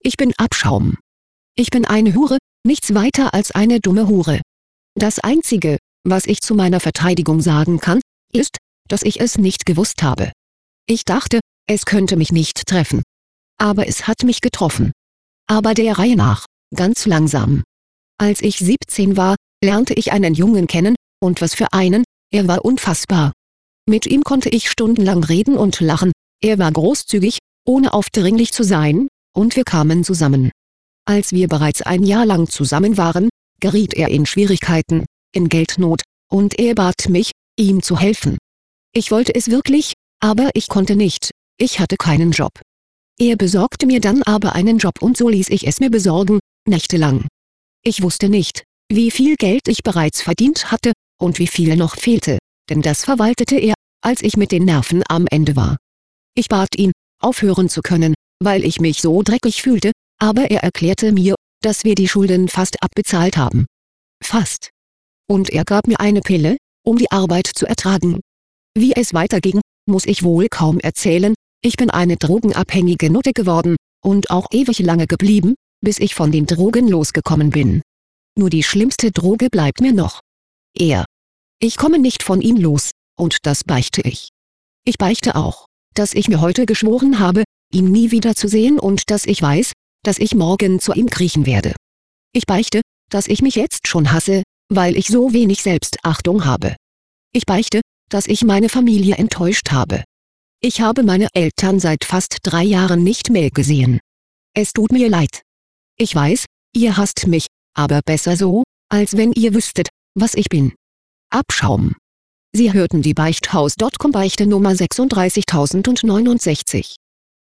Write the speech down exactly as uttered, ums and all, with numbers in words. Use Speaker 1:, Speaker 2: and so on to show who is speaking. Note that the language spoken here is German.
Speaker 1: Ich bin Abschaum. Ich bin eine Hure, nichts weiter als eine dumme Hure. Das Einzige, was ich zu meiner Verteidigung sagen kann, ist, dass ich es nicht gewusst habe. Ich dachte, es könnte mich nicht treffen. Aber es hat mich getroffen. Aber der Reihe nach, ganz langsam. Als ich siebzehn war, lernte ich einen Jungen kennen, und was für einen, er war unfassbar. Mit ihm konnte ich stundenlang reden und lachen, er war großzügig, ohne aufdringlich zu sein, und wir kamen zusammen. Als wir bereits ein Jahr lang zusammen waren, geriet er in Schwierigkeiten, in Geldnot, und er bat mich, ihm zu helfen. Ich wollte es wirklich, aber ich konnte nicht, ich hatte keinen Job. Er besorgte mir dann aber einen Job und so ließ ich es mir besorgen, nächtelang. Ich wusste nicht, wie viel Geld ich bereits verdient hatte, und wie viel noch fehlte, denn das verwaltete er, als ich mit den Nerven am Ende war. Ich bat ihn, aufhören zu können, weil ich mich so dreckig fühlte, aber er erklärte mir, dass wir die Schulden fast abbezahlt haben. Fast. Und er gab mir eine Pille, um die Arbeit zu ertragen. Wie es weiterging, muss ich wohl kaum erzählen, ich bin eine drogenabhängige Nutte geworden, und auch ewig lange geblieben, bis ich von den Drogen losgekommen bin. Nur die schlimmste Droge bleibt mir noch. Er. Ich komme nicht von ihm los, und das beichte ich. Ich beichte auch, dass ich mir heute geschworen habe, ihn nie wieder zu sehen und dass ich weiß, dass ich morgen zu ihm kriechen werde. Ich beichte, dass ich mich jetzt schon hasse, weil ich so wenig Selbstachtung habe. Ich beichte, dass ich meine Familie enttäuscht habe. Ich habe meine Eltern seit fast drei Jahren nicht mehr gesehen. Es tut mir leid. Ich weiß, ihr hasst mich, aber besser so, als wenn ihr wüsstet, was ich bin. Abschaum. Sie hörten die Beichthaus Punkt com Beichte Nummer sechsunddreißigtausendneunundsechzig.